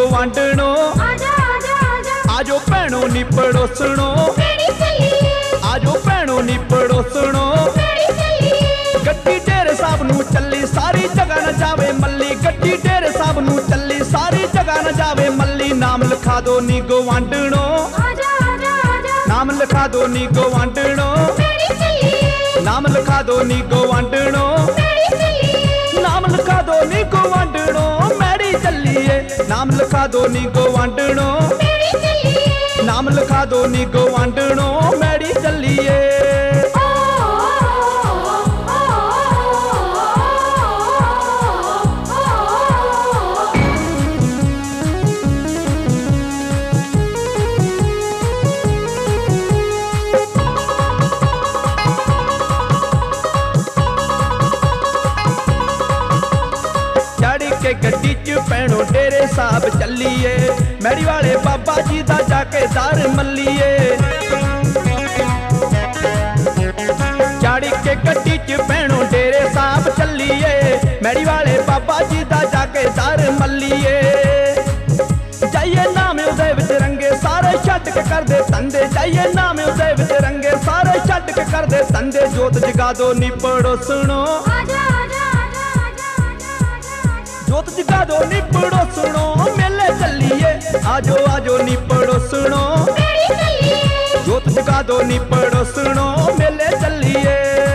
गवांढणो आजो भैणो नी पड़ोसणो आजो भैणो नी पड़ोसणो गड्डी डेरे साहब नू चली सारी जगह न जावे मल्ली गड्डी डेरे साहब नू चली सारी जगह न जावे मल्ली नाम लिखा दो नी गवांढणो नाम लिखा दो नी गवांढणो नाम लिखा दो नी गवांढणो नाम लिखा दो नी गवांढणो मैडी चलिए नाम लिखा दो नी गवांढणो नाम लिखा दो नी गवांढणो मैडी चलिए के गड्डी च भैणो डेरे साहब चलिए मैड़ी वाले बाबा जी दा जाके दर मल्लिए चाड़ी के गड्डी च भैणो डेरे साहब चलिए मैड़ी वाले बाबा जी दा जाके दर मल्लिए जाइए नाम उदय विच रंगे सारे छट के कर दे तंदे जाइए नाम उदय विच रंगे सारे छट के कर दे तंदे जोत जगा दो नी पड़ोसणो जोत जगा दो नी पड़ोसणो मेले चलिए आजो आजो नी पड़ोसणो जोत जगा दो नी पड़ोसणो मेले चलिए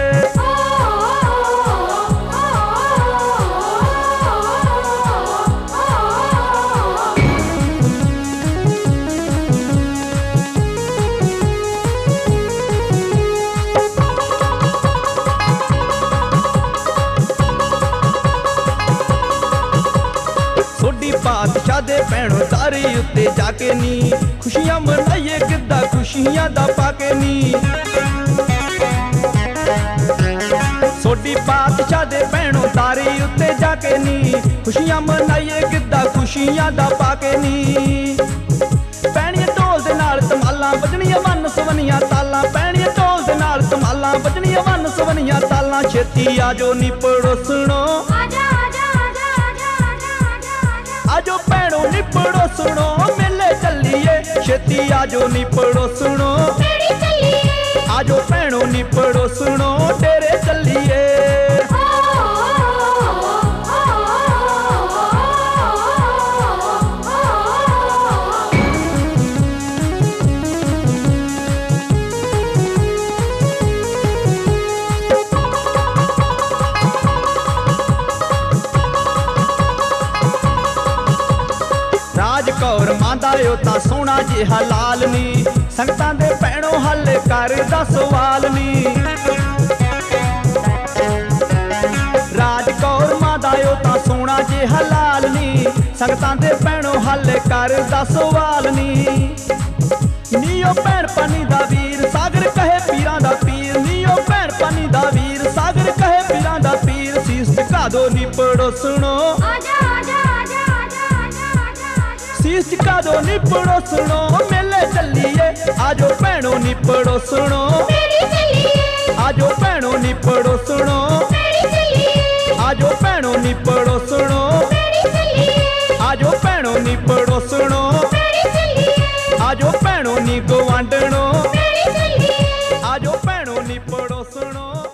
बादशाह दे भैणो तारी उत्ते जाके नी खुशियां मनाइए किदा खुशियां दा पाके नी सोडी बादशाह दे भैणो तारी उत्ते जाके नी खुशियां मनाइए किदा खुशियां दा पाके नी पैणिया ढोल दे नाल धमालां बजणियां वन सवनियां तालां पैणिया ढोल दे नाल धमालां बजणियां वन सवनियां तालां छेती आजो नी पड़ोसणो आजो भैणो नी पड़ोसणो मेले चलिए छेती आजो नी पड़ोसणो आजो भैणो नी पड़ोसणो डेरे चलिए कौर मांदा यो ता सोना जिहा लाल नी संगतां दे भैणो हल कर दा सवाल नी राज कौर मांदा यो ता सोना जिहा लाल नी संगतां दे भैणो हल कर दा सवाल नी नीओ भैण पानी दा वीर सागर कहे पीरां दा पीर नीओ भैण पानी दा वीर सागर कहे पीरां दा पीर शीश झुका दो नी पड़ोसणो शीश झुका दो नी पड़ोसणो मेले चलिए आजो भैणो नी पड़ोसणो आजो भैणो नी पड़ोसणो आजो भैणो नी पड़ोसणो आजो भैणो नी पड़ोसणो आजो भैणो नी गवांढणो आजो भैणो नी पड़ोसणो।